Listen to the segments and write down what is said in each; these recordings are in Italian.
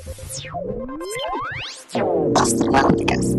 Astronauticast.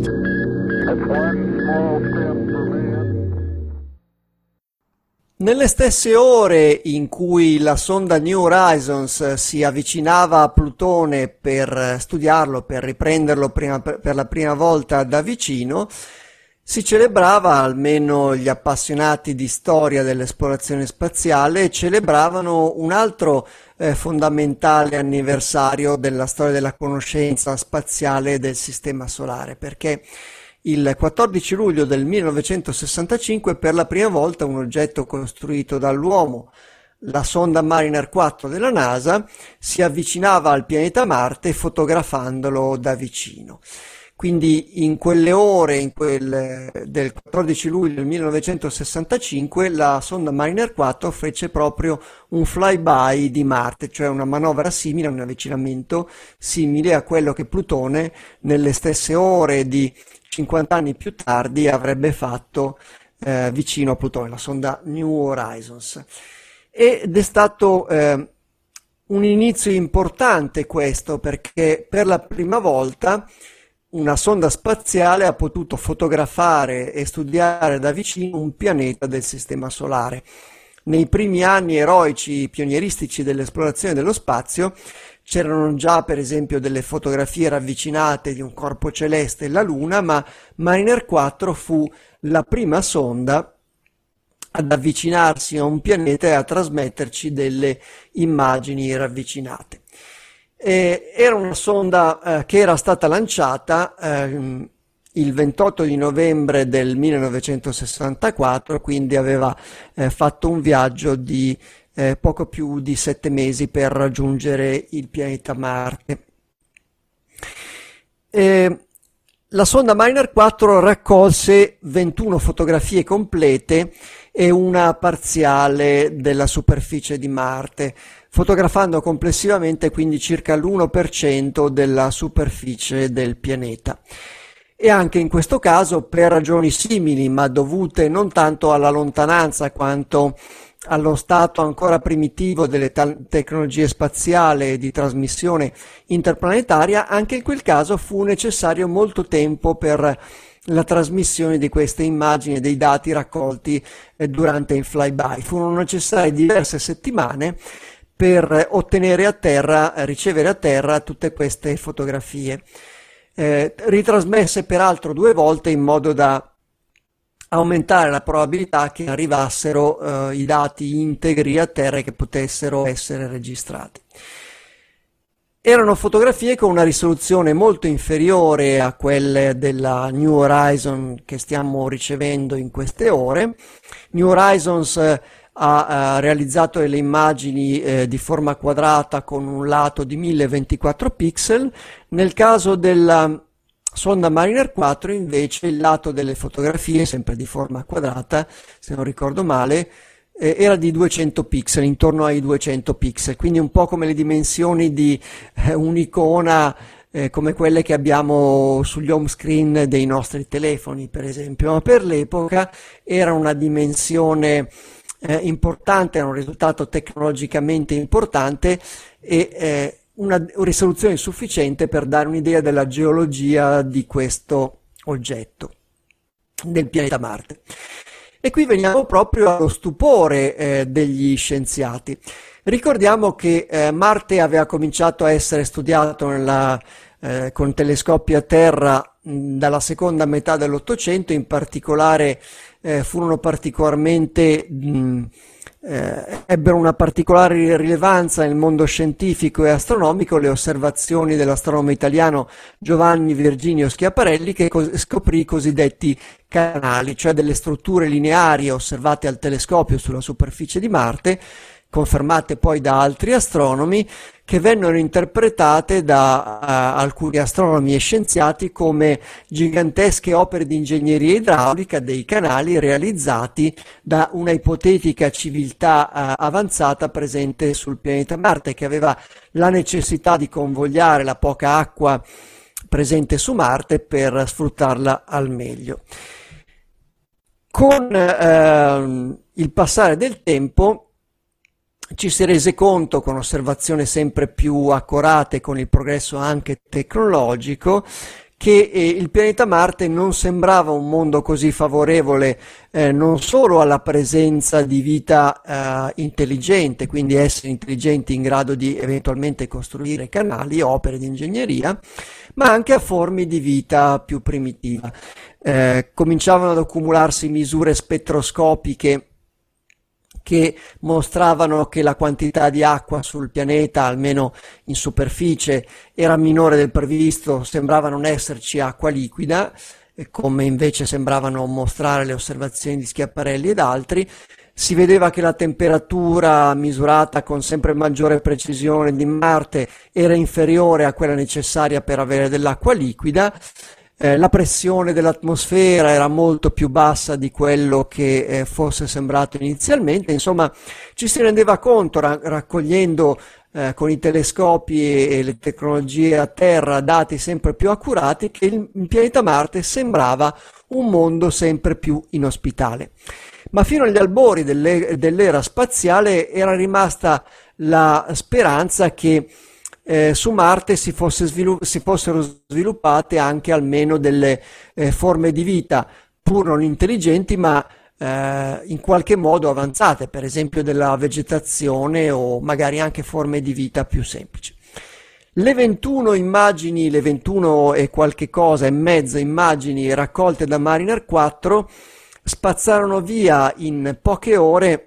Nelle stesse ore in cui la sonda New Horizons si avvicinava a Plutone per studiarlo, per riprenderlo per la prima volta da vicino, si celebrava, almeno gli appassionati di storia dell'esplorazione spaziale, celebravano un altro fondamentale anniversario della storia della conoscenza spaziale del Sistema Solare, perché il 14 luglio del 1965 per la prima volta un oggetto costruito dall'uomo, la sonda Mariner 4 della NASA, si avvicinava al pianeta Marte fotografandolo da vicino. Quindi in quelle ore del 14 luglio del 1965 la sonda Mariner 4 fece proprio un flyby di Marte, cioè una manovra simile, un avvicinamento simile a quello che Plutone nelle stesse ore di 50 anni più tardi avrebbe fatto vicino a Plutone, la sonda New Horizons. Ed è stato un inizio importante questo, perché per la prima volta una sonda spaziale ha potuto fotografare e studiare da vicino un pianeta del Sistema Solare. Nei primi anni eroici, pionieristici dell'esplorazione dello spazio, c'erano già per esempio delle fotografie ravvicinate di un corpo celeste, la Luna, ma Mariner 4 fu la prima sonda ad avvicinarsi a un pianeta e a trasmetterci delle immagini ravvicinate. Era una sonda che era stata lanciata il 28 di novembre del 1964, quindi aveva fatto un viaggio di poco più di 7 mesi per raggiungere il pianeta Marte. La sonda Mariner 4 raccolse 21 fotografie complete e una parziale della superficie di Marte, fotografando complessivamente quindi circa l'1% della superficie del pianeta. E anche in questo caso, per ragioni simili, ma dovute non tanto alla lontananza quanto allo stato ancora primitivo delle tecnologie spaziali e di trasmissione interplanetaria, anche in quel caso fu necessario molto tempo per la trasmissione di queste immagini e dei dati raccolti durante il flyby. Furono necessarie diverse settimane per ottenere a terra, ricevere a terra tutte queste fotografie, ritrasmesse peraltro 2 volte in modo da aumentare la probabilità che arrivassero i dati integri a terra e che potessero essere registrati. Erano fotografie con una risoluzione molto inferiore a quelle della New Horizon che stiamo ricevendo in queste ore. New Horizons ha realizzato delle immagini di forma quadrata con un lato di 1024 pixel. Nel caso della sonda Mariner 4 invece il lato delle fotografie, sempre di forma quadrata, se non ricordo male, era di 200 pixel, intorno ai 200 pixel, quindi un po' come le dimensioni di un'icona come quelle che abbiamo sugli home screen dei nostri telefoni, per esempio, ma per l'epoca era una dimensione importante, era un risultato tecnologicamente importante e una risoluzione sufficiente per dare un'idea della geologia di questo oggetto, del pianeta Marte. E qui veniamo proprio allo stupore degli scienziati. Ricordiamo che Marte aveva cominciato a essere studiato con telescopi a terra dalla seconda metà dell'Ottocento, in particolare furono particolarmente ebbero una particolare rilevanza nel mondo scientifico e astronomico le osservazioni dell'astronomo italiano Giovanni Virginio Schiaparelli, che scoprì i cosiddetti canali, cioè delle strutture lineari osservate al telescopio sulla superficie di Marte, confermate poi da altri astronomi, che vennero interpretate da alcuni astronomi e scienziati come gigantesche opere di ingegneria idraulica dei canali realizzati da una ipotetica civiltà avanzata presente sul pianeta Marte, che aveva la necessità di convogliare la poca acqua presente su Marte per sfruttarla al meglio. Con il passare del tempo ci si rese conto, con osservazioni sempre più accurate, con il progresso anche tecnologico, che il pianeta Marte non sembrava un mondo così favorevole non solo alla presenza di vita intelligente, quindi esseri intelligenti in grado di eventualmente costruire canali, opere di ingegneria, ma anche a forme di vita più primitiva. Cominciavano ad accumularsi misure spettroscopiche che mostravano che la quantità di acqua sul pianeta, almeno in superficie, era minore del previsto, sembrava non esserci acqua liquida, come invece sembravano mostrare le osservazioni di Schiaparelli ed altri. Si vedeva che la temperatura misurata con sempre maggiore precisione di Marte era inferiore a quella necessaria per avere dell'acqua liquida. La pressione dell'atmosfera era molto più bassa di quello che fosse sembrato inizialmente. Insomma, ci si rendeva conto, raccogliendo con i telescopi e le tecnologie a terra dati sempre più accurati, che il pianeta Marte sembrava un mondo sempre più inospitale. Ma fino agli albori dell'era spaziale era rimasta la speranza che su Marte si fossero sviluppate anche almeno delle forme di vita, pur non intelligenti, ma in qualche modo avanzate, per esempio della vegetazione o magari anche forme di vita più semplici. Le 21 immagini, le 21 e qualche cosa e mezzo immagini raccolte da Mariner 4 spazzarono via in poche ore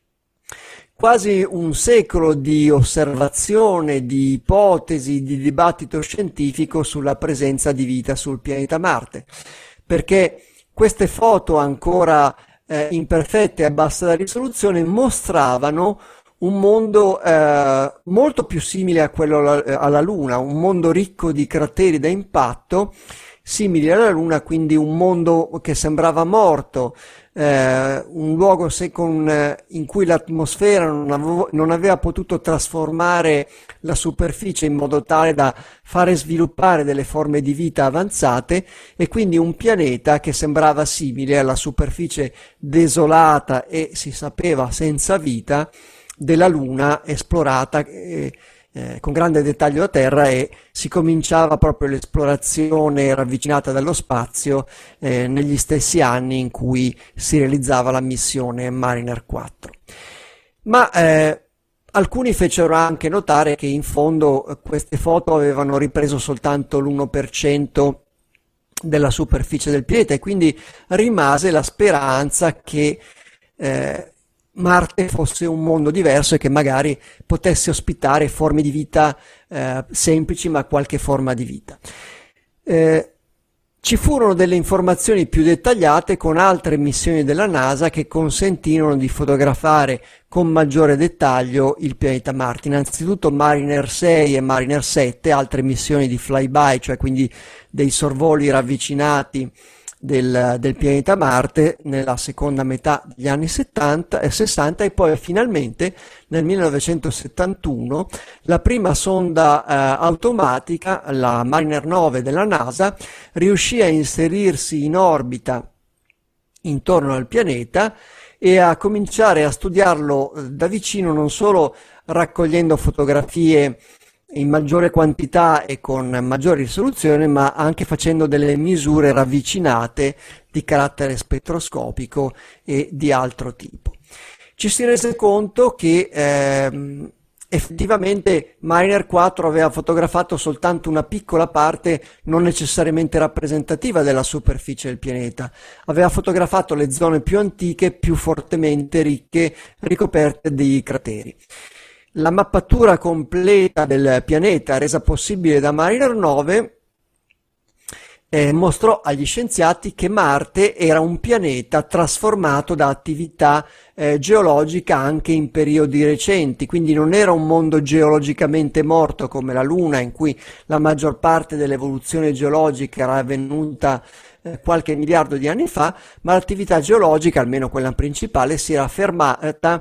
quasi un secolo di osservazione, di ipotesi, di dibattito scientifico sulla presenza di vita sul pianeta Marte, perché queste foto ancora imperfette e a bassa risoluzione mostravano un mondo molto più simile a quello alla Luna, un mondo ricco di crateri da impatto, simili alla Luna, quindi un mondo che sembrava morto, un luogo in cui l'atmosfera non aveva potuto trasformare la superficie in modo tale da fare sviluppare delle forme di vita avanzate, e quindi un pianeta che sembrava simile alla superficie desolata e si sapeva senza vita della Luna esplorata con grande dettaglio da terra, e si cominciava proprio l'esplorazione ravvicinata dallo spazio negli stessi anni in cui si realizzava la missione Mariner 4. Ma alcuni fecero anche notare che in fondo queste foto avevano ripreso soltanto l'1% della superficie del pianeta, e quindi rimase la speranza che Marte fosse un mondo diverso e che magari potesse ospitare forme di vita semplici, ma qualche forma di vita. Ci furono delle informazioni più dettagliate con altre missioni della NASA che consentirono di fotografare con maggiore dettaglio il pianeta Marte. Innanzitutto Mariner 6 e Mariner 7, altre missioni di flyby, cioè quindi dei sorvoli ravvicinati del pianeta Marte nella seconda metà degli anni 70 e 60, e poi finalmente nel 1971 la prima sonda automatica, la Mariner 9 della NASA, riuscì a inserirsi in orbita intorno al pianeta e a cominciare a studiarlo da vicino, non solo raccogliendo fotografie in maggiore quantità e con maggiore risoluzione, ma anche facendo delle misure ravvicinate di carattere spettroscopico e di altro tipo. Ci si rese conto che effettivamente Mariner 4 aveva fotografato soltanto una piccola parte non necessariamente rappresentativa della superficie del pianeta. Aveva fotografato le zone più antiche, più fortemente ricche, ricoperte di crateri. La mappatura completa del pianeta, resa possibile da Mariner 9, mostrò agli scienziati che Marte era un pianeta trasformato da attività geologica anche in periodi recenti, quindi non era un mondo geologicamente morto come la Luna, in cui la maggior parte dell'evoluzione geologica era avvenuta qualche miliardo di anni fa, ma l'attività geologica, almeno quella principale, si era fermata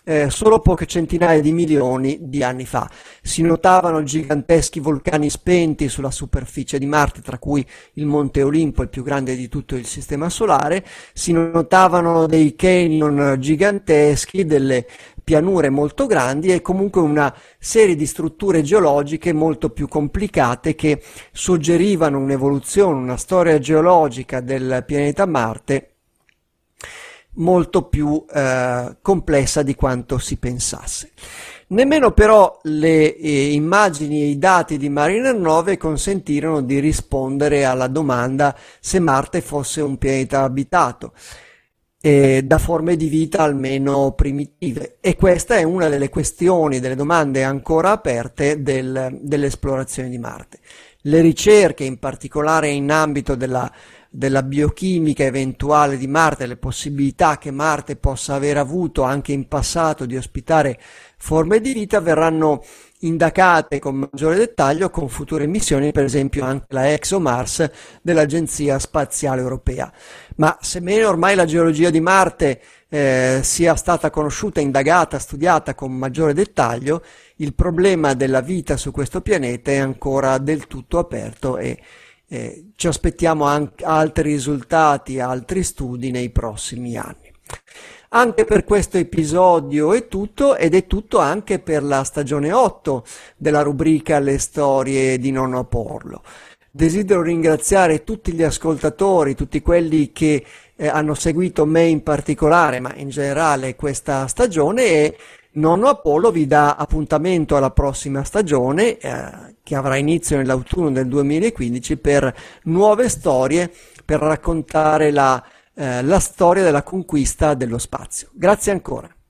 solo poche centinaia di milioni di anni fa. Si notavano giganteschi vulcani spenti sulla superficie di Marte, tra cui il Monte Olimpo, il più grande di tutto il Sistema Solare, si notavano dei canyon giganteschi, delle pianure molto grandi e comunque una serie di strutture geologiche molto più complicate che suggerivano un'evoluzione, una storia geologica del pianeta Marte molto più complessa di quanto si pensasse. Nemmeno però le immagini e i dati di Mariner 9 consentirono di rispondere alla domanda se Marte fosse un pianeta abitato da forme di vita almeno primitive, e questa è una delle questioni, delle domande ancora aperte dell'esplorazione di Marte. Le ricerche, in particolare in ambito della biochimica eventuale di Marte, le possibilità che Marte possa aver avuto anche in passato di ospitare forme di vita, verranno indagate con maggiore dettaglio con future missioni, per esempio anche la ExoMars dell'Agenzia Spaziale Europea. Ma sebbene ormai la geologia di Marte sia stata conosciuta, indagata, studiata con maggiore dettaglio, il problema della vita su questo pianeta è ancora del tutto aperto e ci aspettiamo anche altri risultati, altri studi nei prossimi anni. Anche per questo episodio è tutto, ed è tutto anche per la stagione 8 della rubrica Le storie di Nonno Apollo. Desidero ringraziare tutti gli ascoltatori, tutti quelli che hanno seguito me in particolare, ma in generale questa stagione, e Nonno Apollo vi dà appuntamento alla prossima stagione che avrà inizio nell'autunno del 2015 per nuove storie, per raccontare la storia della conquista dello spazio. Grazie ancora.